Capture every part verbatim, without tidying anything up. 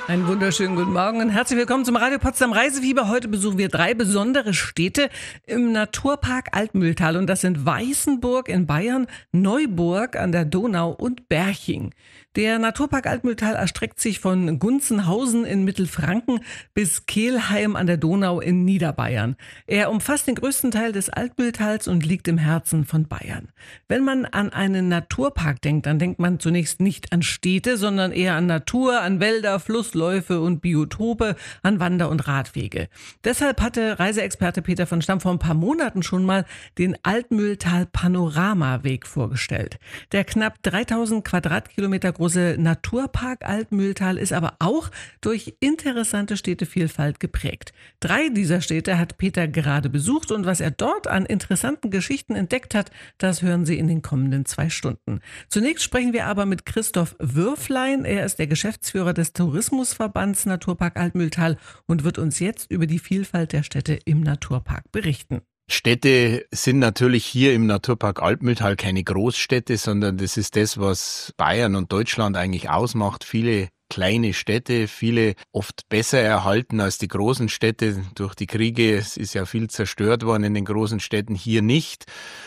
Einen wunderschönen guten Morgen und herzlich willkommen zum Radio Potsdam Reisefieber. Heute besuchen wir drei besondere Städte im Naturpark Altmühltal und das sind Weißenburg in Bayern, Neuburg an der Donau und Berching. Der Naturpark Altmühltal erstreckt sich von Gunzenhausen in Mittelfranken bis Kelheim an der Donau in Niederbayern. Er umfasst den größten Teil des Altmühltals und liegt im Herzen von Bayern. Wenn man an einen Naturpark denkt, dann denkt man zunächst nicht an Städte, sondern eher an Natur, an Wälder, Flussläufe und Biotope, an Wander- und Radwege. Deshalb hatte Reiseexperte Peter von Stamm vor ein paar Monaten schon mal den Altmühltal Panoramaweg vorgestellt. Der knapp dreitausend Quadratkilometer große Naturpark Altmühltal ist aber auch durch interessante Städtevielfalt geprägt. Drei dieser Städte hat Peter gerade besucht und was er dort an interessanten Geschichten entdeckt hat, das hören Sie in den kommenden zwei Stunden. Zunächst sprechen wir aber mit Christoph Würflein. Er ist der Geschäftsführer des Tourismusverbands Naturpark Altmühltal und wird uns jetzt über die Vielfalt der Städte im Naturpark berichten. Städte sind natürlich hier im Naturpark Altmühltal keine Großstädte, sondern das ist das, was Bayern und Deutschland eigentlich ausmacht. Viele kleine Städte, viele oft besser erhalten als die großen Städte durch die Kriege. Es ist ja viel zerstört worden in den großen Städten, hier nicht.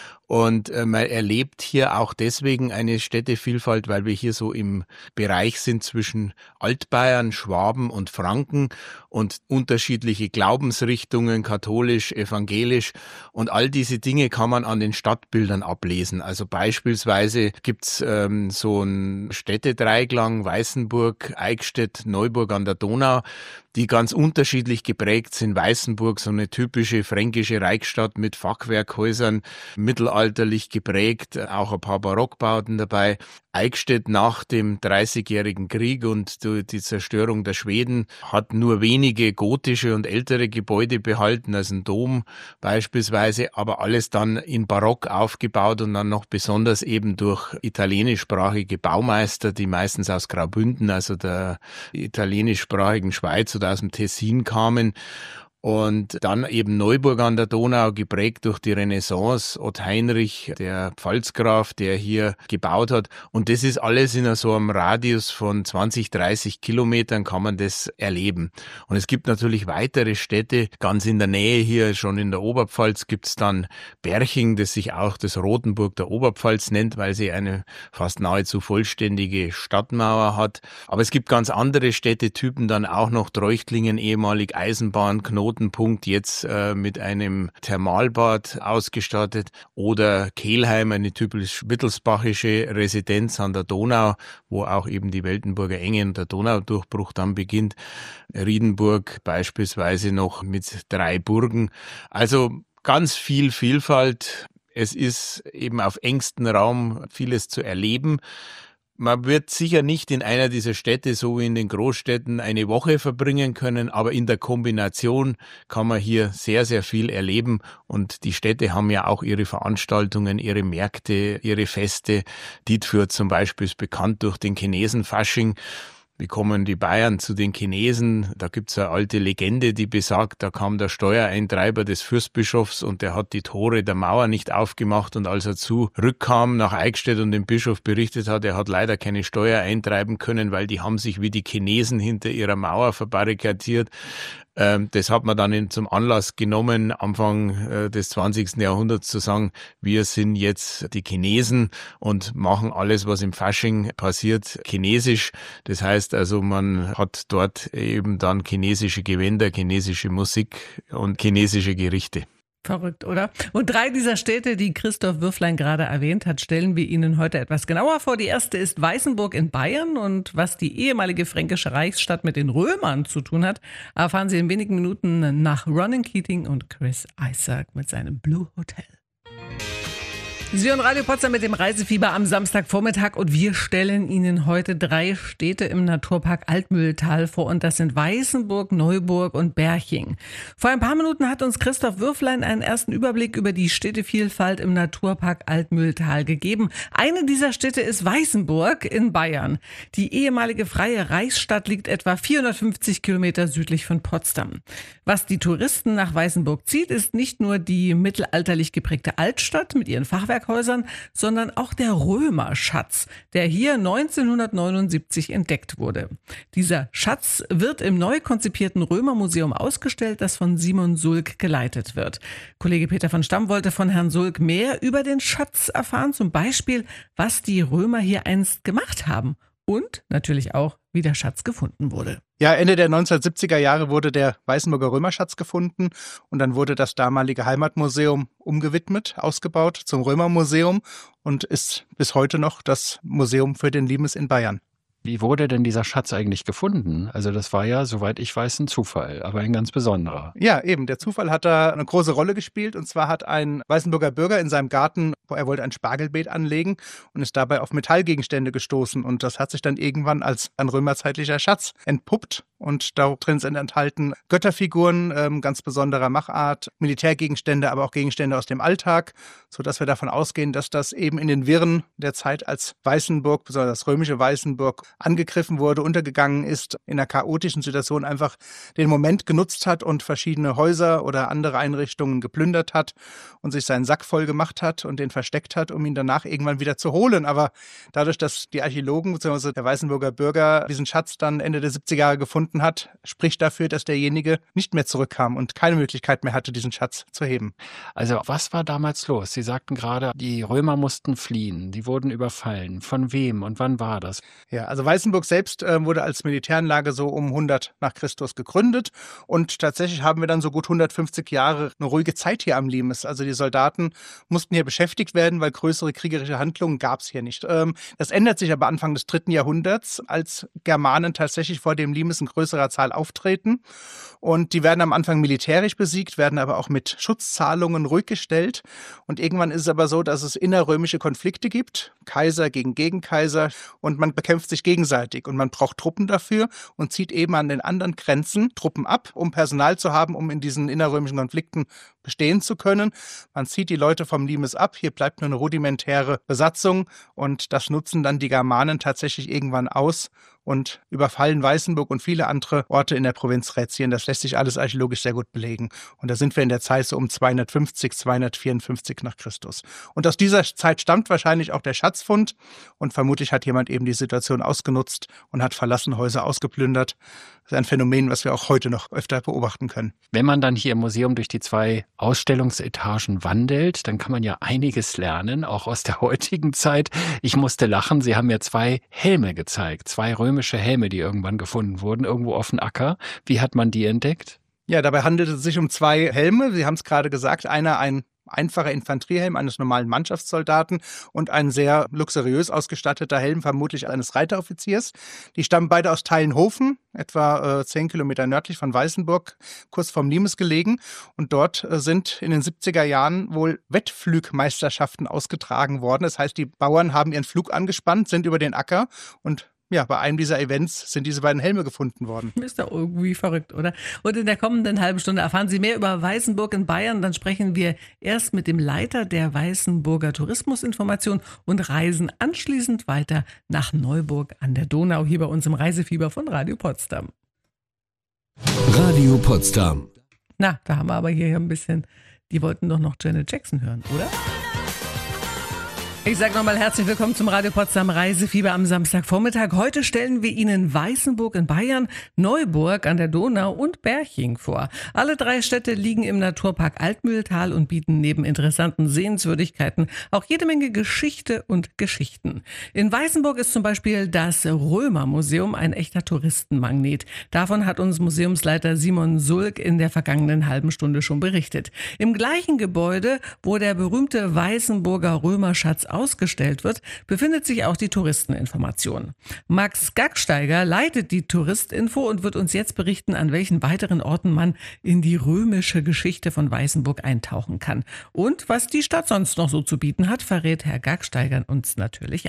Und äh, man erlebt hier auch deswegen eine Städtevielfalt, weil wir hier so im Bereich sind zwischen Altbayern, Schwaben und Franken und unterschiedliche Glaubensrichtungen, katholisch, evangelisch. Und all diese Dinge kann man an den Stadtbildern ablesen. Also beispielsweise gibt's ähm, so einen Städtedreiklang, Weißenburg, Eichstätt, Neuburg an der Donau, die ganz unterschiedlich geprägt sind. Weißenburg, so eine typische fränkische Reichsstadt mit Fachwerkhäusern, mittelalterlich geprägt, auch ein paar Barockbauten dabei. Eichstätt nach dem Dreißigjährigen Krieg und die Zerstörung der Schweden hat nur wenige gotische und ältere Gebäude behalten, also ein Dom beispielsweise, aber alles dann in Barock aufgebaut und dann noch besonders eben durch italienischsprachige Baumeister, die meistens aus Graubünden, also der italienischsprachigen Schweiz oder aus dem Tessin kamen. Und dann eben Neuburg an der Donau, geprägt durch die Renaissance, Ott Heinrich, der Pfalzgraf, der hier gebaut hat. Und das ist alles in so einem Radius von zwanzig, dreißig Kilometern kann man das erleben. Und es gibt natürlich weitere Städte, ganz in der Nähe hier, schon in der Oberpfalz gibt's dann Berching, das sich auch das Rothenburg der Oberpfalz nennt, weil sie eine fast nahezu vollständige Stadtmauer hat. Aber es gibt ganz andere Städtetypen, dann auch noch Treuchtlingen, ehemalig Eisenbahn, Knoten, Punkt jetzt äh, mit einem Thermalbad ausgestattet oder Kelheim, eine typisch wittelsbachische Residenz an der Donau, wo auch eben die Weltenburger Enge und der Donaudurchbruch dann beginnt. Riedenburg beispielsweise noch mit drei Burgen. Also ganz viel Vielfalt. Es ist eben auf engstem Raum vieles zu erleben. Man wird sicher nicht in einer dieser Städte, so wie in den Großstädten, eine Woche verbringen können, aber in der Kombination kann man hier sehr, sehr viel erleben. Und die Städte haben ja auch ihre Veranstaltungen, ihre Märkte, ihre Feste. Dietfurt zum Beispiel ist bekannt durch den Chinesenfasching. Wie kommen die Bayern zu den Chinesen? Da gibt's eine alte Legende, die besagt, da kam der Steuereintreiber des Fürstbischofs und der hat die Tore der Mauer nicht aufgemacht und als er zurückkam nach Eichstätt und dem Bischof berichtet hat, er hat leider keine Steuer eintreiben können, weil die haben sich wie die Chinesen hinter ihrer Mauer verbarrikadiert. Das hat man dann zum Anlass genommen, Anfang des zwanzigsten Jahrhunderts zu sagen, wir sind jetzt die Chinesen und machen alles, was im Fasching passiert, chinesisch. Das heißt also, man hat dort eben dann chinesische Gewänder, chinesische Musik und chinesische Gerichte. Verrückt, oder? Und drei dieser Städte, die Christoph Würflein gerade erwähnt hat, stellen wir Ihnen heute etwas genauer vor. Die erste ist Weißenburg in Bayern und was die ehemalige fränkische Reichsstadt mit den Römern zu tun hat, erfahren Sie in wenigen Minuten nach Ronan Keating und Chris Isaak mit seinem Blue Hotel. Sie hören Radio Potsdam mit dem Reisefieber am Samstagvormittag und wir stellen Ihnen heute drei Städte im Naturpark Altmühltal vor und das sind Weißenburg, Neuburg und Berching. Vor ein paar Minuten hat uns Christoph Würflein einen ersten Überblick über die Städtevielfalt im Naturpark Altmühltal gegeben. Eine dieser Städte ist Weißenburg in Bayern. Die ehemalige freie Reichsstadt liegt etwa vierhundertfünfzig Kilometer südlich von Potsdam. Was die Touristen nach Weißenburg zieht, ist nicht nur die mittelalterlich geprägte Altstadt mit ihren Fachwerkhäusern, Handwerkhäusern, sondern auch der Römerschatz, der hier neunzehnhundertneunundsiebzig entdeckt wurde. Dieser Schatz wird im neu konzipierten Römermuseum ausgestellt, das von Simon Sulk geleitet wird. Kollege Peter von Stamm wollte von Herrn Sulk mehr über den Schatz erfahren, zum Beispiel, was die Römer hier einst gemacht haben und natürlich auch, wie der Schatz gefunden wurde. Ja, Ende der neunzehnhundertsiebziger Jahre wurde der Weißenburger Römerschatz gefunden und dann wurde das damalige Heimatmuseum umgewidmet, ausgebaut zum Römermuseum und ist bis heute noch das Museum für den Limes in Bayern. Wie wurde denn dieser Schatz eigentlich gefunden? Also das war ja, soweit ich weiß, ein Zufall, aber ein ganz besonderer. Ja, eben. Der Zufall hat da eine große Rolle gespielt. Und zwar hat ein Weißenburger Bürger in seinem Garten, er wollte ein Spargelbeet anlegen und ist dabei auf Metallgegenstände gestoßen. Und das hat sich dann irgendwann als ein römerzeitlicher Schatz entpuppt. Und da drin sind enthalten Götterfiguren, ähm, ganz besonderer Machart, Militärgegenstände, aber auch Gegenstände aus dem Alltag, sodass wir davon ausgehen, dass das eben in den Wirren der Zeit als Weißenburg, besonders das römische Weißenburg, angegriffen wurde, untergegangen ist, in einer chaotischen Situation einfach den Moment genutzt hat und verschiedene Häuser oder andere Einrichtungen geplündert hat und sich seinen Sack voll gemacht hat und den versteckt hat, um ihn danach irgendwann wieder zu holen. Aber dadurch, dass die Archäologen bzw. der Weißenburger Bürger diesen Schatz dann Ende der siebziger Jahre gefunden hat, spricht dafür, dass derjenige nicht mehr zurückkam und keine Möglichkeit mehr hatte, diesen Schatz zu heben. Also was war damals los? Sie sagten gerade, die Römer mussten fliehen, die wurden überfallen. Von wem und wann war das? Ja, also Weißenburg selbst äh, wurde als Militäranlage so um hundert nach Christus gegründet und tatsächlich haben wir dann so gut hundertfünfzig Jahre eine ruhige Zeit hier am Limes. Also die Soldaten mussten hier beschäftigt werden, weil größere kriegerische Handlungen gab es hier nicht. Ähm, das ändert sich aber Anfang des dritten Jahrhunderts, als Germanen tatsächlich vor dem Limes in größerer Zahl auftreten und die werden am Anfang militärisch besiegt, werden aber auch mit Schutzzahlungen ruhig gestellt und irgendwann ist es aber so, dass es innerrömische Konflikte gibt, Kaiser gegen Gegenkaiser und man bekämpft sich gegenseitig und man braucht Truppen dafür und zieht eben an den anderen Grenzen Truppen ab, um Personal zu haben, um in diesen innerrömischen Konflikten bestehen zu können. Man zieht die Leute vom Limes ab, hier bleibt nur eine rudimentäre Besatzung und das nutzen dann die Germanen tatsächlich irgendwann aus und überfallen Weißenburg und viele andere Orte in der Provinz Rätien. Das lässt sich alles archäologisch sehr gut belegen. Und da sind wir in der Zeit so um zweihundertfünfzig, zweihundertvierundfünfzig nach Christus. Und aus dieser Zeit stammt wahrscheinlich auch der Schatzfund und vermutlich hat jemand eben die Situation ausgenutzt und hat verlassene Häuser ausgeplündert. Das ist ein Phänomen, was wir auch heute noch öfter beobachten können. Wenn man dann hier im Museum durch die zwei Ausstellungsetagen wandelt, dann kann man ja einiges lernen, auch aus der heutigen Zeit. Ich musste lachen, Sie haben mir zwei Helme gezeigt, zwei römische Helme, die irgendwann gefunden wurden, irgendwo auf dem Acker. Wie hat man die entdeckt? Ja, dabei handelt es sich um zwei Helme. Sie haben es gerade gesagt, einer ein einfacher Infanteriehelm eines normalen Mannschaftssoldaten und ein sehr luxuriös ausgestatteter Helm, vermutlich eines Reiteroffiziers. Die stammen beide aus Teilenhofen, etwa äh, zehn Kilometer nördlich von Weißenburg, kurz vorm Limes gelegen. Und dort äh, sind in den siebziger Jahren wohl Wettflugmeisterschaften ausgetragen worden. Das heißt, die Bauern haben ihren Flug angespannt, sind über den Acker und ja, bei einem dieser Events sind diese beiden Helme gefunden worden. Ist doch irgendwie verrückt, oder? Und in der kommenden halben Stunde erfahren Sie mehr über Weißenburg in Bayern. Dann sprechen wir erst mit dem Leiter der Weißenburger Tourismusinformation und reisen anschließend weiter nach Neuburg an der Donau, hier bei uns im Reisefieber von Radio Potsdam. Radio Potsdam. Na, da haben wir aber hier ein bisschen, die wollten doch noch Janet Jackson hören, oder? Ich sage nochmal herzlich willkommen zum Radio Potsdam Reisefieber am Samstagvormittag. Heute stellen wir Ihnen Weißenburg in Bayern, Neuburg an der Donau und Berching vor. Alle drei Städte liegen im Naturpark Altmühltal und bieten neben interessanten Sehenswürdigkeiten auch jede Menge Geschichte und Geschichten. In Weißenburg ist zum Beispiel das Römermuseum ein echter Touristenmagnet. Davon hat uns Museumsleiter Simon Sulk in der vergangenen halben Stunde schon berichtet. Im gleichen Gebäude, wo der berühmte Weißenburger Römerschatz ausgestellt wird, befindet sich auch die Touristeninformation. Max Gacksteiger leitet die Touristinfo und wird uns jetzt berichten, an welchen weiteren Orten man in die römische Geschichte von Weißenburg eintauchen kann. Und was die Stadt sonst noch so zu bieten hat, verrät Herr Gacksteiger uns natürlich auch.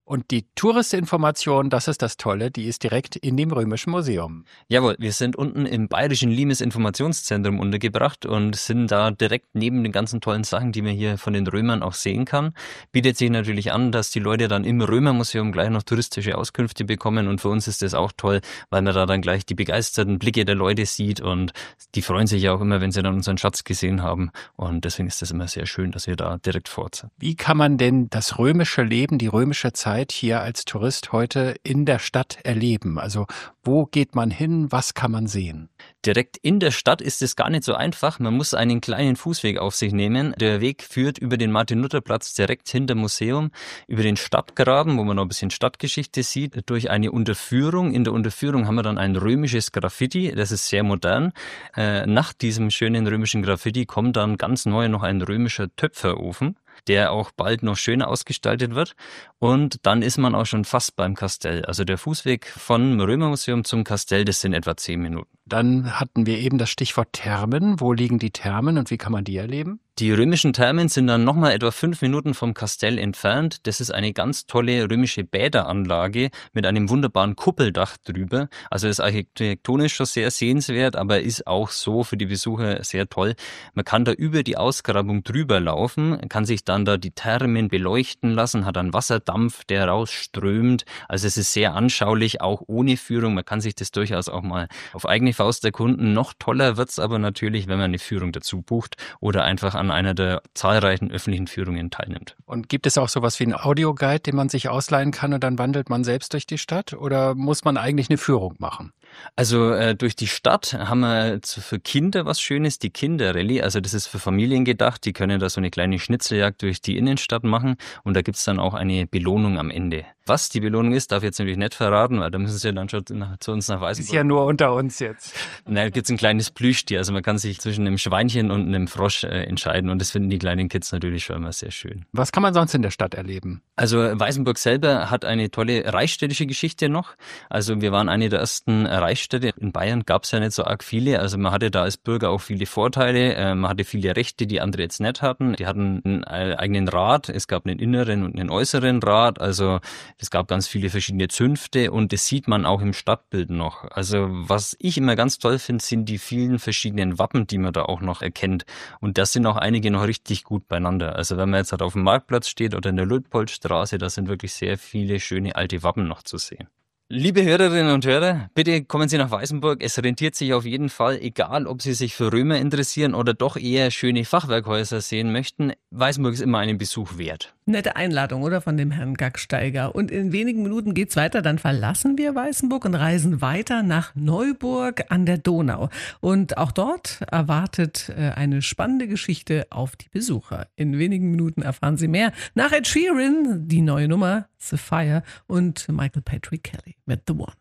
Und die Touristinformation, das ist das Tolle, die ist direkt in dem Römischen Museum. Jawohl, wir sind unten im Bayerischen Limes Informationszentrum untergebracht und sind da direkt neben den ganzen tollen Sachen, die man hier von den Römern auch sehen kann. Bietet sich natürlich an, dass die Leute dann im Römermuseum gleich noch touristische Auskünfte bekommen und für uns ist das auch toll, weil man da dann gleich die begeisterten Blicke der Leute sieht und die freuen sich ja auch immer, wenn sie dann unseren Schatz gesehen haben und deswegen ist das immer sehr schön, dass wir da direkt vor Ort sind. Wie kann man denn das römische Leben, die römische Zeit hier als Tourist heute in der Stadt erleben? Also wo geht man hin, was kann man sehen? Direkt in der Stadt ist es gar nicht so einfach. Man muss einen kleinen Fußweg auf sich nehmen. Der Weg führt über den Martin-Luther-Platz direkt hinterm Museum, über den Stadtgraben, wo man noch ein bisschen Stadtgeschichte sieht, durch eine Unterführung. In der Unterführung haben wir dann ein römisches Graffiti, das ist sehr modern. Äh, nach diesem schönen römischen Graffiti kommt dann ganz neu noch ein römischer Töpferofen, der auch bald noch schöner ausgestaltet wird. Und dann ist man auch schon fast beim Kastell. Also der Fußweg vom Römermuseum zum Kastell, das sind etwa zehn Minuten. Dann hatten wir eben das Stichwort Thermen. Wo liegen die Thermen und wie kann man die erleben? Die römischen Thermen sind dann nochmal etwa fünf Minuten vom Kastell entfernt. Das ist eine ganz tolle römische Bäderanlage mit einem wunderbaren Kuppeldach drüber. Also ist architektonisch schon sehr sehenswert, aber ist auch so für die Besucher sehr toll. Man kann da über die Ausgrabung drüber laufen, kann sich dann da die Thermen beleuchten lassen, hat einen Wasserdampf, der rausströmt. Also es ist sehr anschaulich, auch ohne Führung. Man kann sich das durchaus auch mal auf eigene Faust erkunden. Noch toller wird's aber natürlich, wenn man eine Führung dazu bucht oder einfach an einer der zahlreichen öffentlichen Führungen teilnimmt. Und gibt es auch sowas wie einen Audioguide, den man sich ausleihen kann und dann wandelt man selbst durch die Stadt? Oder muss man eigentlich eine Führung machen? Also äh, durch die Stadt haben wir für Kinder was Schönes, die Kinderrallye. Also das ist für Familien gedacht, die können da so eine kleine Schnitzeljagd durch die Innenstadt machen und da gibt's dann auch eine Belohnung am Ende. Was die Belohnung ist, darf ich jetzt natürlich nicht verraten, weil da müssen sie dann schon nach, zu uns nach Weißenburg. Ist ja nur unter uns jetzt. Na, da gibt's ein kleines Plüschtier, also man kann sich zwischen einem Schweinchen und einem Frosch äh, entscheiden und das finden die kleinen Kids natürlich schon immer sehr schön. Was kann man sonst in der Stadt erleben? Also Weißenburg selber hat eine tolle reichsstädtische Geschichte noch. Also wir waren eine der ersten Reichsstädte. In Bayern gab's ja nicht so arg viele, also man hatte da als Bürger auch viele Vorteile, äh, man hatte viele Rechte, die andere jetzt nicht hatten. Die hatten einen eigenen Rat, es gab einen inneren und einen äußeren Rat, also es gab ganz viele verschiedene Zünfte und das sieht man auch im Stadtbild noch. Also was ich immer ganz toll finde, sind die vielen verschiedenen Wappen, die man da auch noch erkennt. Und das sind auch einige noch richtig gut beieinander. Also wenn man jetzt halt auf dem Marktplatz steht oder in der Luitpoldstraße, da sind wirklich sehr viele schöne alte Wappen noch zu sehen. Liebe Hörerinnen und Hörer, bitte kommen Sie nach Weißenburg. Es rentiert sich auf jeden Fall, egal ob Sie sich für Römer interessieren oder doch eher schöne Fachwerkhäuser sehen möchten. Weißenburg ist immer einen Besuch wert. Nette Einladung, oder? Von dem Herrn Gacksteiger. Und in wenigen Minuten geht's weiter. Dann verlassen wir Weißenburg und reisen weiter nach Neuburg an der Donau. Und auch dort erwartet eine spannende Geschichte auf die Besucher. In wenigen Minuten erfahren Sie mehr. Nach Ed Sheeran, die neue Nummer, Sapphire und Michael Patrick Kelly mit The One.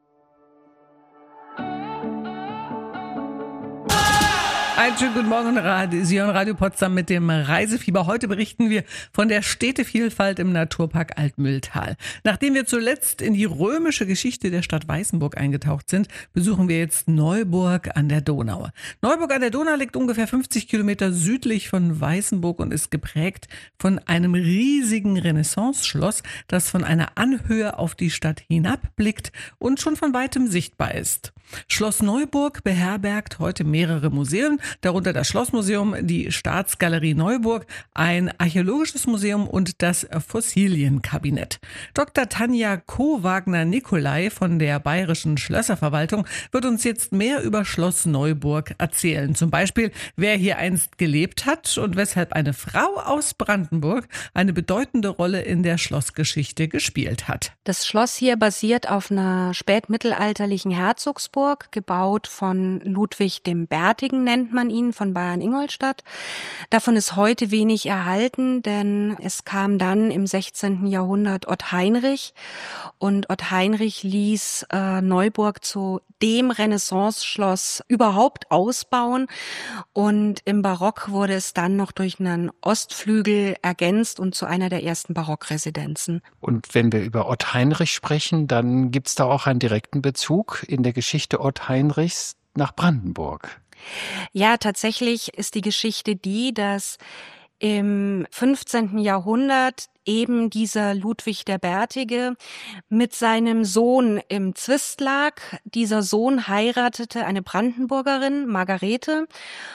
Einen schönen guten Morgen, Sie hören Radio Potsdam mit dem Reisefieber. Heute berichten wir von der Städtevielfalt im Naturpark Altmühltal. Nachdem wir zuletzt in die römische Geschichte der Stadt Weißenburg eingetaucht sind, besuchen wir jetzt Neuburg an der Donau. Neuburg an der Donau liegt ungefähr fünfzig Kilometer südlich von Weißenburg und ist geprägt von einem riesigen Renaissance-Schloss, das von einer Anhöhe auf die Stadt hinabblickt und schon von weitem sichtbar ist. Schloss Neuburg beherbergt heute mehrere Museen, darunter das Schlossmuseum, die Staatsgalerie Neuburg, ein archäologisches Museum und das Fossilienkabinett. Doktor Tanja Kowagner-Nicolai von der Bayerischen Schlösserverwaltung wird uns jetzt mehr über Schloss Neuburg erzählen. Zum Beispiel, wer hier einst gelebt hat und weshalb eine Frau aus Brandenburg eine bedeutende Rolle in der Schlossgeschichte gespielt hat. Das Schloss hier basiert auf einer spätmittelalterlichen Herzogsburg, gebaut von Ludwig dem Bärtigen, nennt man ihn, von Bayern-Ingolstadt. Davon ist heute wenig erhalten, denn es kam dann im sechzehnten Jahrhundert Ott Heinrich und Ott Heinrich ließ äh, Neuburg zu dem Renaissance-Schloss überhaupt ausbauen und im Barock wurde es dann noch durch einen Ostflügel ergänzt und zu einer der ersten Barockresidenzen. Und wenn wir über Ott Heinrich sprechen, dann gibt's da auch einen direkten Bezug in der Geschichte Ott Heinrichs nach Brandenburg. Ja, tatsächlich ist die Geschichte die, dass im fünfzehnten Jahrhundert eben dieser Ludwig der Bärtige mit seinem Sohn im Zwist lag. Dieser Sohn heiratete eine Brandenburgerin, Margarete,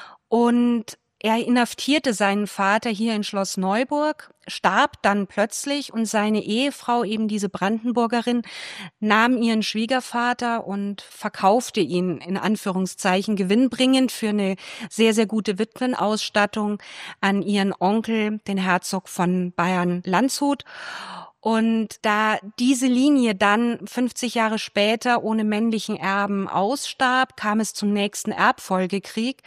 und er inhaftierte seinen Vater hier in Schloss Neuburg, starb dann plötzlich und seine Ehefrau, eben diese Brandenburgerin, nahm ihren Schwiegervater und verkaufte ihn in Anführungszeichen gewinnbringend für eine sehr, sehr gute Witwenausstattung an ihren Onkel, den Herzog von Bayern-Landshut. Und da diese Linie dann fünfzig Jahre später ohne männlichen Erben ausstarb, kam es zum nächsten Erbfolgekrieg.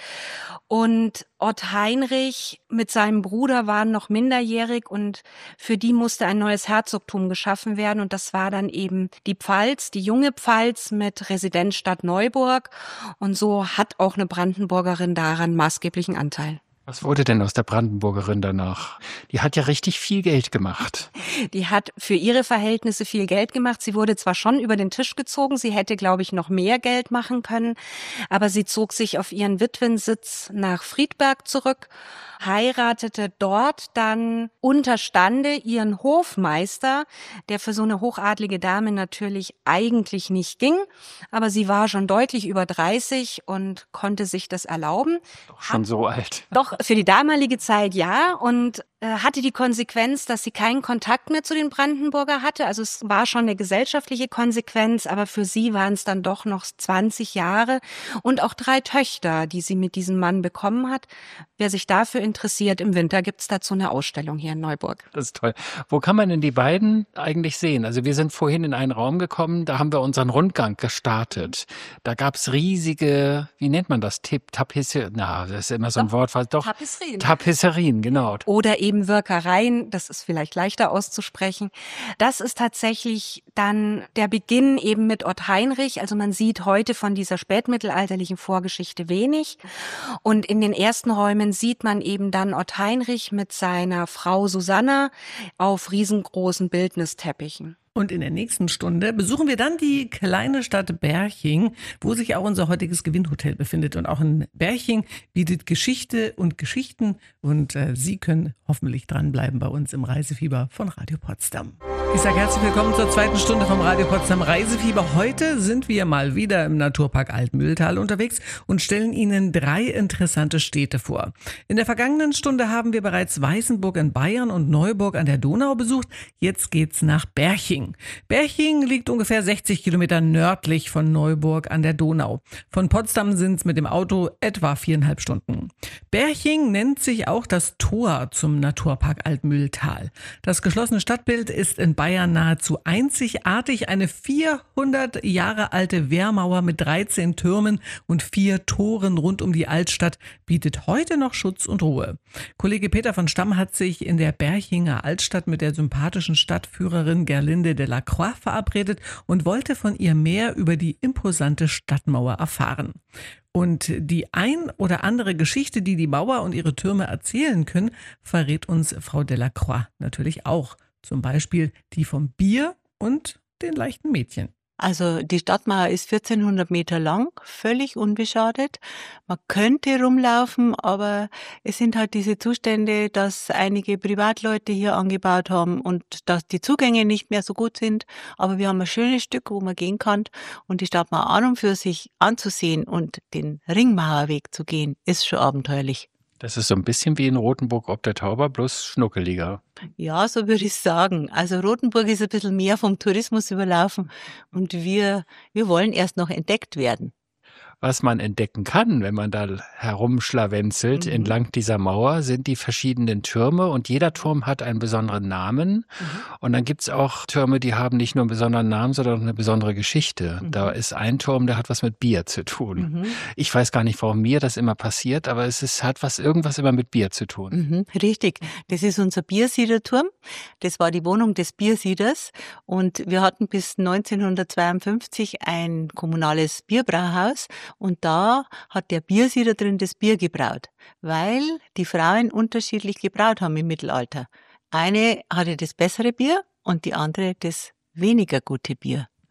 Und Ott Heinrich mit seinem Bruder waren noch minderjährig und für die musste ein neues Herzogtum geschaffen werden. Und das war dann eben die Pfalz, die junge Pfalz mit Residenzstadt Neuburg. Und so hat auch eine Brandenburgerin daran maßgeblichen Anteil. Was wurde denn aus der Brandenburgerin danach? Die hat ja richtig viel Geld gemacht. Die hat für ihre Verhältnisse viel Geld gemacht. Sie wurde zwar schon über den Tisch gezogen, sie hätte, glaube ich, noch mehr Geld machen können, aber sie zog sich auf ihren Witwensitz nach Friedberg zurück, heiratete dort dann unter Stande ihren Hofmeister, der für so eine hochadlige Dame natürlich eigentlich nicht ging, aber sie war schon deutlich über dreißig und konnte sich das erlauben. Doch schon so alt. Doch, für die damalige Zeit ja, und äh, hatte die Konsequenz, dass sie keinen Kontakt mehr zu den Brandenburger hatte. Also es war schon eine gesellschaftliche Konsequenz, aber für sie waren es dann doch noch zwanzig Jahre und auch drei Töchter, die sie mit diesem Mann bekommen hat. Wer sich dafür interessiert, im Winter gibt's dazu eine Ausstellung hier in Neuburg. Das ist toll. Wo kann man denn die beiden eigentlich sehen? Also wir sind vorhin in einen Raum gekommen, da haben wir unseren Rundgang gestartet. Da gab's riesige, wie nennt man das? Tapisserien, na, das ist immer so ein Wort, was doch. Tapisserien. Tapisserien, genau. Oder eben Wirkereien, das ist vielleicht leichter auszusprechen. Das ist tatsächlich dann der Beginn eben mit Ott Heinrich. Also man sieht heute von dieser spätmittelalterlichen Vorgeschichte wenig. Und in den ersten Räumen sieht man eben dann Ott Heinrich mit seiner Frau Susanna auf riesengroßen Bildnisteppichen. Und in der nächsten Stunde besuchen wir dann die kleine Stadt Berching, wo sich auch unser heutiges Gewinnhotel befindet. Und auch in Berching bietet Geschichte und Geschichten. Und äh, Sie können hoffentlich dranbleiben bei uns im Reisefieber von Radio Potsdam. Ich sage herzlich willkommen zur zweiten Stunde vom Radio Potsdam Reisefieber. Heute sind wir mal wieder im Naturpark Altmühltal unterwegs und stellen Ihnen drei interessante Städte vor. In der vergangenen Stunde haben wir bereits Weißenburg in Bayern und Neuburg an der Donau besucht. Jetzt geht's nach Berching. Berching liegt ungefähr sechzig Kilometer nördlich von Neuburg an der Donau. Von Potsdam sind es mit dem Auto etwa viereinhalb Stunden. Berching nennt sich auch das Tor zum Naturpark Altmühltal. Das geschlossene Stadtbild ist in Bayern nahezu einzigartig. Eine vierhundert Jahre alte Wehrmauer mit dreizehn Türmen und vier Toren rund um die Altstadt bietet heute noch Schutz und Ruhe. Kollege Peter von Stamm hat sich in der Berchinger Altstadt mit der sympathischen Stadtführerin Gerlinde de la Croix verabredet und wollte von ihr mehr über die imposante Stadtmauer erfahren. Und die ein oder andere Geschichte, die die Mauer und ihre Türme erzählen können, verrät uns Frau de la Croix natürlich auch. Zum Beispiel die vom Bier und den leichten Mädchen. Also die Stadtmauer ist vierzehnhundert Meter lang, völlig unbeschadet. Man könnte rumlaufen, aber es sind halt diese Zustände, dass einige Privatleute hier angebaut haben und dass die Zugänge nicht mehr so gut sind. Aber wir haben ein schönes Stück, wo man gehen kann. Und die Stadtmauer an und für sich anzusehen und den Ringmauerweg zu gehen, ist schon abenteuerlich. Das ist so ein bisschen wie in Rothenburg ob der Tauber, bloß schnuckeliger. Ja, so würde ich sagen. Also Rothenburg ist ein bisschen mehr vom Tourismus überlaufen und wir, wir wollen erst noch entdeckt werden. Was man entdecken kann, wenn man da herumschlawenzelt Mhm. entlang dieser Mauer, sind die verschiedenen Türme und jeder Turm hat einen besonderen Namen. Und dann gibt's auch Türme, die haben nicht nur einen besonderen Namen, sondern auch eine besondere Geschichte. Mhm. Da ist ein Turm, der hat was mit Bier zu tun. Mhm. Ich weiß gar nicht, warum mir das immer passiert, aber es ist, hat was irgendwas immer mit Bier zu tun. Mhm, richtig. Das ist unser Biersiederturm. Das war die Wohnung des Biersieders. Und wir hatten bis neunzehnhundertzweiundfünfzig ein kommunales Bierbrauhaus. Und da hat der Biersieder drin das Bier gebraut, weil die Frauen unterschiedlich gebraut haben im Mittelalter. Eine hatte das bessere Bier und die andere das weniger gute Bier.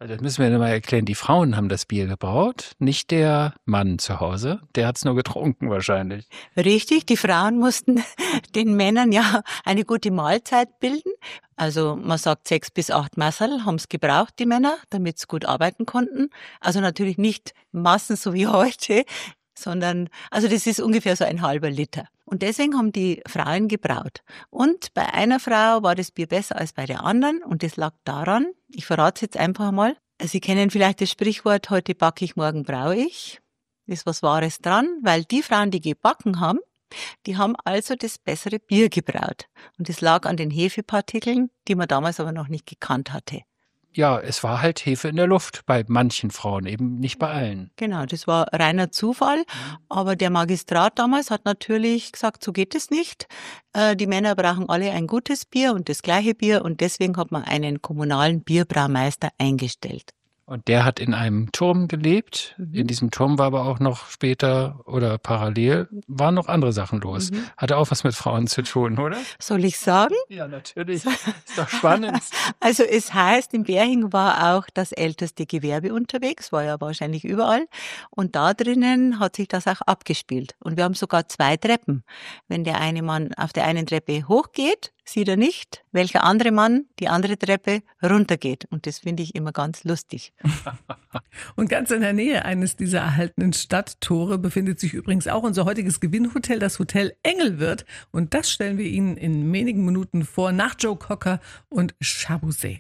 Also das müssen wir mal erklären, die Frauen haben das Bier gebraut, nicht der Mann zu Hause. Der hat es nur getrunken wahrscheinlich. Richtig, die Frauen mussten den Männern ja eine gute Mahlzeit bilden. Also man sagt sechs bis acht Messerl haben es gebraucht, die Männer, damit sie gut arbeiten konnten. Also natürlich nicht Massen so wie heute, sondern, also das ist ungefähr so ein halber Liter. Und deswegen haben die Frauen gebraut. Und bei einer Frau war das Bier besser als bei der anderen und das lag daran, ich verrate es jetzt einfach mal, Sie kennen vielleicht das Sprichwort, heute backe ich, morgen braue ich. Ist was Wahres dran, weil die Frauen, die gebacken haben, die haben also das bessere Bier gebraut. Und das lag an den Hefepartikeln, die man damals aber noch nicht gekannt hatte. Ja, es war halt Hefe in der Luft bei manchen Frauen, eben nicht bei allen. Genau, das war reiner Zufall. Aber der Magistrat damals hat natürlich gesagt, so geht es nicht. Äh, die Männer brauchen alle ein gutes Bier und das gleiche Bier. Und deswegen hat man einen kommunalen Bierbraumeister eingestellt. Und der hat in einem Turm gelebt. Mhm. In diesem Turm war aber auch noch später oder parallel waren noch andere Sachen los. Mhm. Hatte auch was mit Frauen zu tun, oder? Soll ich sagen? Ja, natürlich. Ist doch spannend. Also es heißt, in Berching war auch das älteste Gewerbe unterwegs, war ja wahrscheinlich überall. Und da drinnen hat sich das auch abgespielt. Und wir haben sogar zwei Treppen. Wenn der eine Mann auf der einen Treppe hochgeht, sieht er nicht, welcher andere Mann die andere Treppe runtergeht. Und das finde ich immer ganz lustig. Und ganz in der Nähe eines dieser erhaltenen Stadttore befindet sich übrigens auch unser heutiges Gewinnhotel, das Hotel Engelwirt. Und das stellen wir Ihnen in wenigen Minuten vor, nach Joe Cocker und Chabouzet.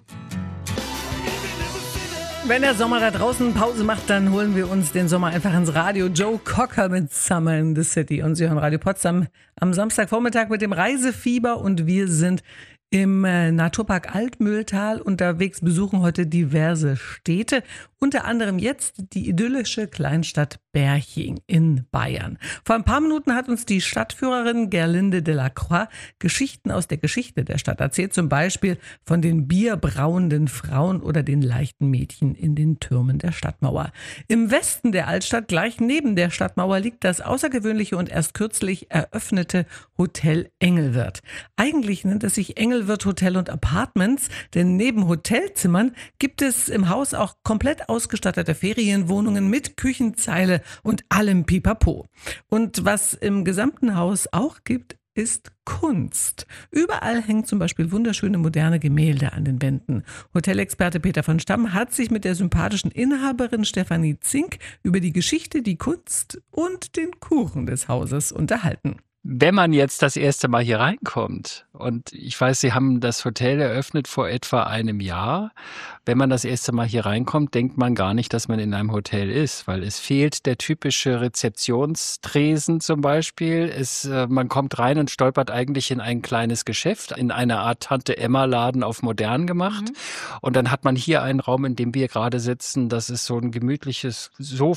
Wenn der Sommer da draußen Pause macht, dann holen wir uns den Sommer einfach ins Radio. Joe Cocker mit Summer in the City. Und Sie hören Radio Potsdam am Samstagvormittag mit dem Reisefieber. Und wir sind im äh, Naturpark Altmühltal unterwegs, besuchen heute diverse Städte. Unter anderem jetzt die idyllische Kleinstadt Berching in Bayern. Vor ein paar Minuten hat uns die Stadtführerin Gerlinde Delacroix Geschichten aus der Geschichte der Stadt erzählt. Zum Beispiel von den bierbrauenden Frauen oder den leichten Mädchen in den Türmen der Stadtmauer. Im Westen der Altstadt, gleich neben der Stadtmauer, liegt das außergewöhnliche und erst kürzlich eröffnete Hotel Engelwirt. Eigentlich nennt es sich Engelwirt Hotel und Apartments, denn neben Hotelzimmern gibt es im Haus auch komplett ausgestattete Ferienwohnungen mit Küchenzeile und allem Pipapo. Und was im gesamten Haus auch gibt, ist Kunst. Überall hängen zum Beispiel wunderschöne moderne Gemälde an den Wänden. Hotelexperte Peter von Stamm hat sich mit der sympathischen Inhaberin Stefanie Zink über die Geschichte, die Kunst und den Kuchen des Hauses unterhalten. Wenn man jetzt das erste Mal hier reinkommt, und ich weiß, Sie haben das Hotel eröffnet vor etwa einem Jahr, wenn man das erste Mal hier reinkommt, denkt man gar nicht, dass man in einem Hotel ist, weil es fehlt der typische Rezeptionstresen zum Beispiel. Es, äh, man kommt rein und stolpert eigentlich in ein kleines Geschäft, in eine Art Tante-Emma-Laden auf modern gemacht. Mhm. Und dann hat man hier einen Raum, in dem wir gerade sitzen. Das ist so ein gemütliches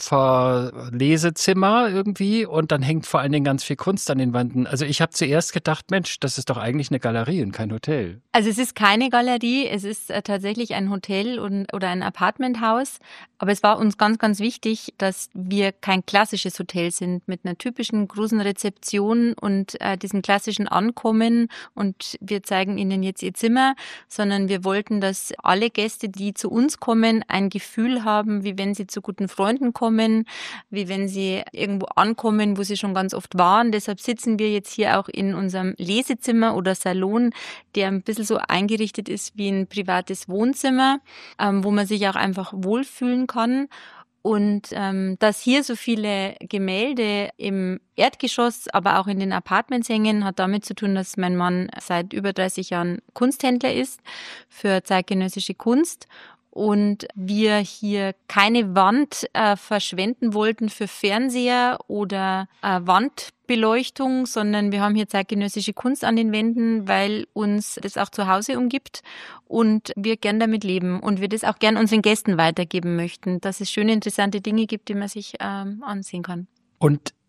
Sofa-Lesezimmer irgendwie. Und dann hängt vor allen Dingen ganz viel Kunst an den Wänden. Also ich habe zuerst gedacht, Mensch, das ist doch eigentlich eine Galerie und kein Hotel. Also es ist keine Galerie, es ist äh, tatsächlich ein Hotel und, oder ein Apartmenthaus. Aber es war uns ganz, ganz wichtig, dass wir kein klassisches Hotel sind mit einer typischen großen Rezeption und äh, diesem klassischen Ankommen und wir zeigen Ihnen jetzt Ihr Zimmer, sondern wir wollten, dass alle Gäste, die zu uns kommen, ein Gefühl haben, wie wenn sie zu guten Freunden kommen, wie wenn sie irgendwo ankommen, wo sie schon ganz oft waren. Deshalb sitzen wir jetzt hier auch in unserem Lesezimmer oder Salon, der ein bisschen so eingerichtet ist wie ein privates Wohnzimmer, ähm, wo man sich auch einfach wohlfühlen kann. Und ähm, dass hier so viele Gemälde im Erdgeschoss, aber auch in den Apartments hängen, hat damit zu tun, dass mein Mann seit über dreißig Jahren Kunsthändler ist für zeitgenössische Kunst. Und wir hier keine Wand äh, verschwenden wollten für Fernseher oder äh, Wandbeleuchtung, sondern wir haben hier zeitgenössische Kunst an den Wänden, weil uns das auch zu Hause umgibt und wir gern damit leben und wir das auch gern unseren Gästen weitergeben möchten, dass es schöne, interessante Dinge gibt, die man sich ähm, ansehen kann. Und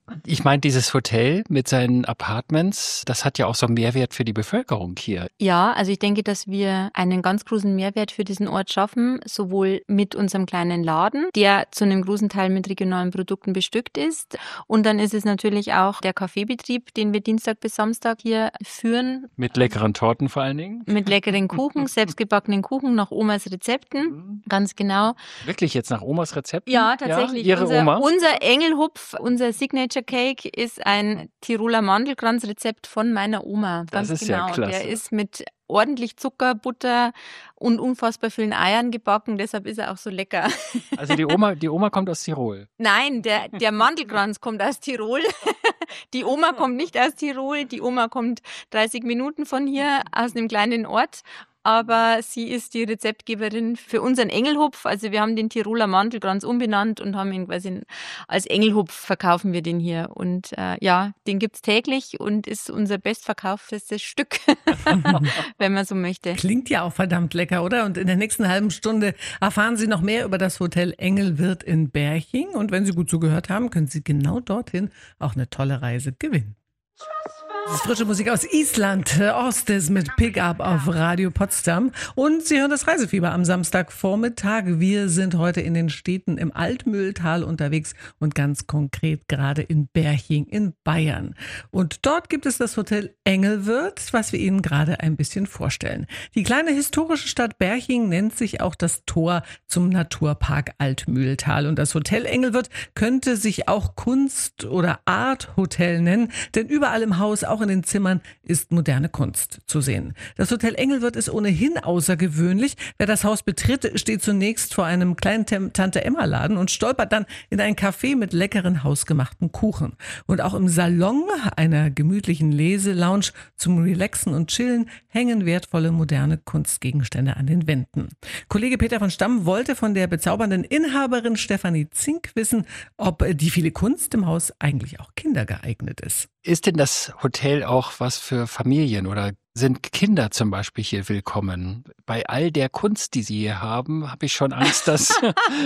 Ich meine, dieses Hotel mit seinen Apartments, das hat ja auch so einen Mehrwert für die Bevölkerung hier. Ja, also ich denke, dass wir einen ganz großen Mehrwert für diesen Ort schaffen, sowohl mit unserem kleinen Laden, der zu einem großen Teil mit regionalen Produkten bestückt ist. Und dann ist es natürlich auch der Kaffeebetrieb, den wir Dienstag bis Samstag hier führen. Mit leckeren Torten vor allen Dingen. Mit leckeren Kuchen, selbstgebackenen Kuchen nach Omas Rezepten, ganz genau. Wirklich jetzt nach Omas Rezepten? Ja, tatsächlich. Ja, ihre unser, Oma? Unser Engelhupf, unser Signature Cake ist ein Tiroler Mandelkranzrezept von meiner Oma. Ganz Das ist genau. ja klasse. Der ist mit ordentlich Zucker, Butter und unfassbar vielen Eiern gebacken, deshalb ist er auch so lecker. Also die Oma, die Oma kommt aus Tirol. Nein, der, der Mandelkranz kommt aus Tirol. Die Oma kommt nicht aus Tirol, die Oma kommt dreißig Minuten von hier aus einem kleinen Ort. Aber sie ist die Rezeptgeberin für unseren Engelhupf. Also wir haben den Tiroler Mandelkranz umbenannt und haben ihn quasi als Engelhupf verkaufen wir den hier. Und äh, ja, den gibt's täglich und ist unser bestverkauftestes Stück, wenn man so möchte. Klingt ja auch verdammt lecker, oder? Und in der nächsten halben Stunde erfahren Sie noch mehr über das Hotel Engelwirt in Berching. Und wenn Sie gut zugehört haben, können Sie genau dorthin auch eine tolle Reise gewinnen. Das ist frische Musik aus Island, Ostes mit Pickup auf Radio Potsdam. Und Sie hören das Reisefieber am Samstagvormittag. Wir sind heute in den Städten im Altmühltal unterwegs und ganz konkret gerade in Berching in Bayern. Und dort gibt es das Hotel Engelwirt, was wir Ihnen gerade ein bisschen vorstellen. Die kleine historische Stadt Berching nennt sich auch das Tor zum Naturpark Altmühltal. Und das Hotel Engelwirt könnte sich auch Kunst- oder Art-Hotel nennen, denn überall im Haus, auch in den Zimmern, ist moderne Kunst zu sehen. Das Hotel Engelwirt ist ohnehin außergewöhnlich. Wer das Haus betritt, steht zunächst vor einem kleinen Tante-Emma-Laden und stolpert dann in ein Café mit leckeren hausgemachten Kuchen. Und auch im Salon einer gemütlichen Leselounge zum Relaxen und Chillen hängen wertvolle moderne Kunstgegenstände an den Wänden. Kollege Peter von Stamm wollte von der bezaubernden Inhaberin Stefanie Zink wissen, ob die viele Kunst im Haus eigentlich auch kindergeeignet ist. Ist denn das Hotel auch was für Familien oder sind Kinder zum Beispiel hier willkommen? Bei all der Kunst, die Sie hier haben, habe ich schon Angst, dass,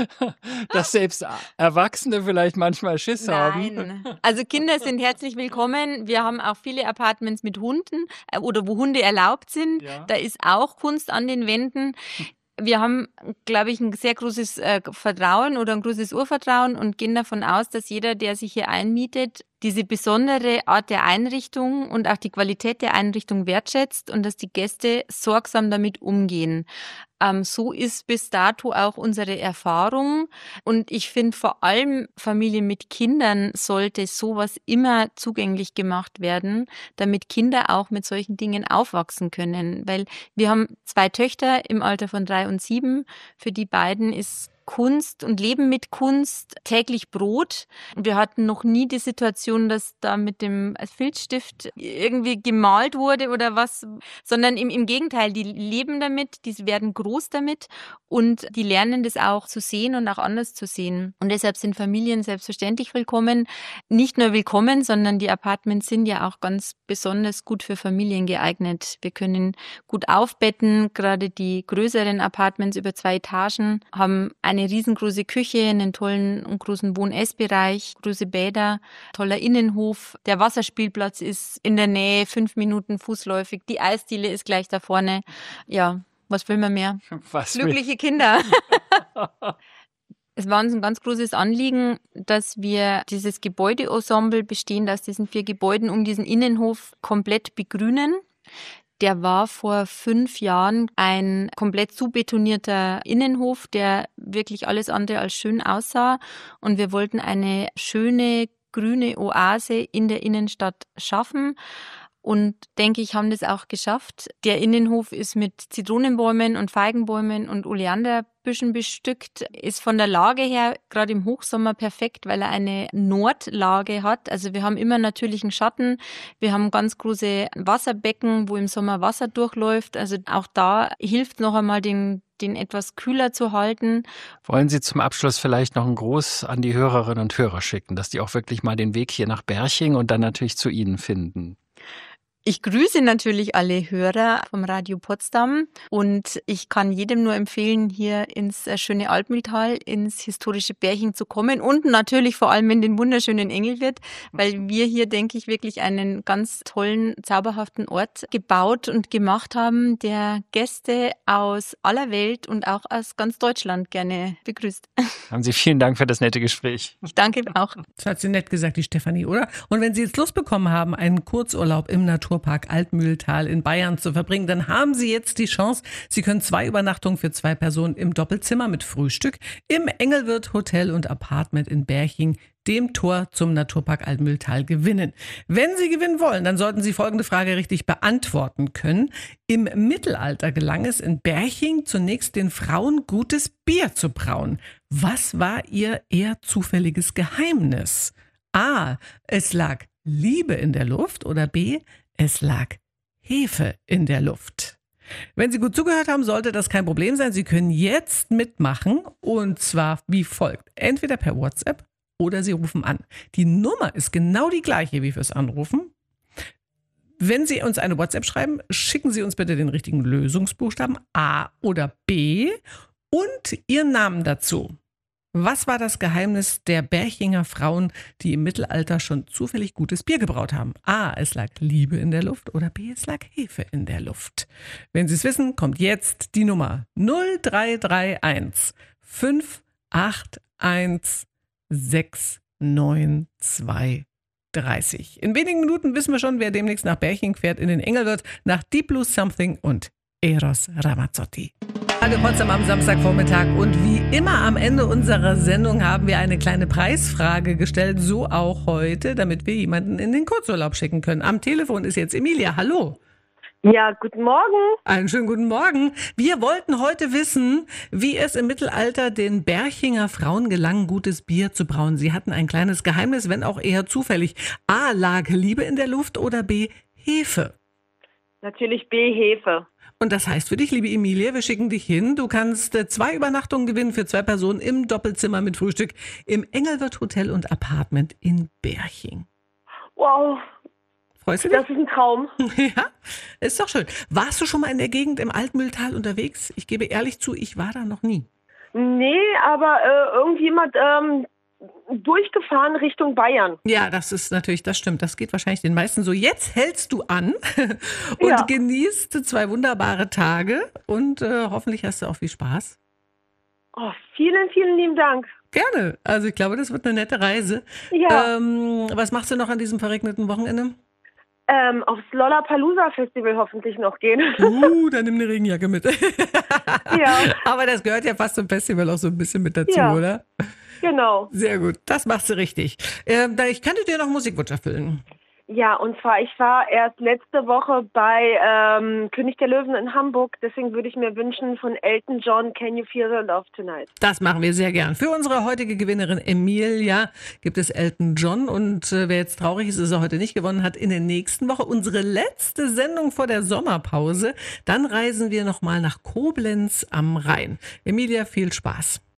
dass selbst Erwachsene vielleicht manchmal Schiss haben. Nein, also Kinder sind herzlich willkommen. Wir haben auch viele Apartments mit Hunden äh, oder wo Hunde erlaubt sind. Ja. Da ist auch Kunst an den Wänden. Wir haben, glaube ich, ein sehr großes äh, Vertrauen oder ein großes Urvertrauen und gehen davon aus, dass jeder, der sich hier einmietet, diese besondere Art der Einrichtung und auch die Qualität der Einrichtung wertschätzt und dass die Gäste sorgsam damit umgehen. Ähm, so ist bis dato auch unsere Erfahrung. Und ich finde, vor allem Familien mit Kindern sollte sowas immer zugänglich gemacht werden, damit Kinder auch mit solchen Dingen aufwachsen können. Weil wir haben zwei Töchter im Alter von drei und sieben. Für die beiden ist Kunst und Leben mit Kunst täglich Brot. Wir hatten noch nie die Situation, dass da mit dem Filzstift irgendwie gemalt wurde oder was, sondern im, im Gegenteil, die leben damit, die werden groß damit und die lernen das auch zu sehen und auch anders zu sehen. Und deshalb sind Familien selbstverständlich willkommen. Nicht nur willkommen, sondern die Apartments sind ja auch ganz besonders gut für Familien geeignet. Wir können gut aufbetten, gerade die größeren Apartments über zwei Etagen haben eine riesengroße Küche, einen tollen und großen Wohn-Ess-Bereich, große Bäder, toller Innenhof. Der Wasserspielplatz ist in der Nähe, fünf Minuten fußläufig. Die Eisdiele ist gleich da vorne. Ja, was will man mehr? Was Glückliche Kinder. Es war uns ein ganz großes Anliegen, dass wir dieses Gebäudeensemble bestehend aus diesen vier Gebäuden um diesen Innenhof komplett begrünen. Der war vor fünf Jahren ein komplett zubetonierter Innenhof, der wirklich alles andere als schön aussah. Und wir wollten eine schöne grüne Oase in der Innenstadt schaffen. Und denke ich, haben das auch geschafft. Der Innenhof ist mit Zitronenbäumen und Feigenbäumen und Oleanderbüschen bestückt, ist von der Lage her gerade im Hochsommer perfekt, weil er eine Nordlage hat. Also wir haben immer natürlichen Schatten. Wir haben ganz große Wasserbecken, wo im Sommer Wasser durchläuft. Also auch da hilft noch einmal den den etwas kühler zu halten. Wollen Sie zum Abschluss vielleicht noch einen Gruß an die Hörerinnen und Hörer schicken, dass die auch wirklich mal den Weg hier nach Berching und dann natürlich zu Ihnen finden? Ich grüße natürlich alle Hörer vom Radio Potsdam und ich kann jedem nur empfehlen, hier ins äh, schöne Altmühltal, ins historische Bärching zu kommen und natürlich vor allem in den wunderschönen Engelwirt, weil wir hier, denke ich, wirklich einen ganz tollen, zauberhaften Ort gebaut und gemacht haben, der Gäste aus aller Welt und auch aus ganz Deutschland gerne begrüßt. Haben Sie vielen Dank für das nette Gespräch. Ich danke auch. Das hat sie nett gesagt, die Stefanie, oder? Und wenn Sie jetzt Lust bekommen haben, einen Kurzurlaub im Naturpark Altmühltal in Bayern zu verbringen, dann haben Sie jetzt die Chance. Sie können zwei Übernachtungen für zwei Personen im Doppelzimmer mit Frühstück im Engelwirt Hotel und Apartment in Bärching, dem Tor zum Naturpark Altmühltal, gewinnen. Wenn Sie gewinnen wollen, dann sollten Sie folgende Frage richtig beantworten können. Im Mittelalter gelang es in Bärching zunächst den Frauen gutes Bier zu brauen. Was war ihr eher zufälliges Geheimnis? A. Es lag Liebe in der Luft oder B. Es lag Hefe in der Luft. Wenn Sie gut zugehört haben, sollte das kein Problem sein. Sie können jetzt mitmachen und zwar wie folgt. Entweder per WhatsApp oder Sie rufen an. Die Nummer ist genau die gleiche wie fürs Anrufen. Wenn Sie uns eine WhatsApp schreiben, schicken Sie uns bitte den richtigen Lösungsbuchstaben A oder B und Ihren Namen dazu. Was war das Geheimnis der Bärchinger Frauen, die im Mittelalter schon zufällig gutes Bier gebraut haben? A. Es lag Liebe in der Luft oder B. Es lag Hefe in der Luft. Wenn Sie es wissen, kommt jetzt die Nummer null drei drei eins fünf acht eins sechs neun zwei dreißig. In wenigen Minuten wissen wir schon, wer demnächst nach Bärching fährt in den Engelwirt, nach Deep Blue Something und Eros Ramazzotti. Radio Potsdam am Samstagvormittag und wie immer am Ende unserer Sendung haben wir eine kleine Preisfrage gestellt, so auch heute, damit wir jemanden in den Kurzurlaub schicken können. Am Telefon ist jetzt Emilia. Hallo. Ja, guten Morgen. Einen schönen guten Morgen. Wir wollten heute wissen, wie es im Mittelalter den Bärchinger Frauen gelang, gutes Bier zu brauen. Sie hatten ein kleines Geheimnis, wenn auch eher zufällig. A. Lag Liebe in der Luft oder B. Hefe? Natürlich B. Hefe. Und das heißt für dich, liebe Emilie, wir schicken dich hin. Du kannst zwei Übernachtungen gewinnen für zwei Personen im Doppelzimmer mit Frühstück im Engelwirt Hotel und Apartment in Bärching. Wow. Freust du dich? Das ist ein Traum. Ja, ist doch schön. Warst du schon mal in der Gegend im Altmühltal unterwegs? Ich gebe ehrlich zu, ich war da noch nie. Nee, aber äh, irgendjemand ähm, durchgefahren Richtung Bayern. Ja, das ist natürlich, das stimmt. Das geht wahrscheinlich den meisten so. Jetzt hältst du an und Ja. genießt zwei wunderbare Tage und äh, hoffentlich hast du auch viel Spaß. Oh, vielen, vielen lieben Dank. Gerne. Also ich glaube, das wird eine nette Reise. Ja. Ähm, was machst du noch an diesem verregneten Wochenende? Ähm, aufs Lollapalooza Festival hoffentlich noch gehen. Uh, dann nimm eine Regenjacke mit. Ja. Aber das gehört ja fast zum Festival auch so ein bisschen mit dazu, Ja. oder? Genau. Sehr gut, das machst du richtig. Ähm, da- ich könnte dir noch Musikwunsch erfüllen. Ja, und zwar, ich war erst letzte Woche bei ähm, König der Löwen in Hamburg, deswegen würde ich mir wünschen von Elton John, Can You Feel the Love Tonight? Das machen wir sehr gern. Für unsere heutige Gewinnerin Emilia gibt es Elton John. Und äh, wer jetzt traurig ist, dass er heute nicht gewonnen hat, in der nächsten Woche unsere letzte Sendung vor der Sommerpause. Dann reisen wir nochmal nach Koblenz am Rhein. Emilia, viel Spaß.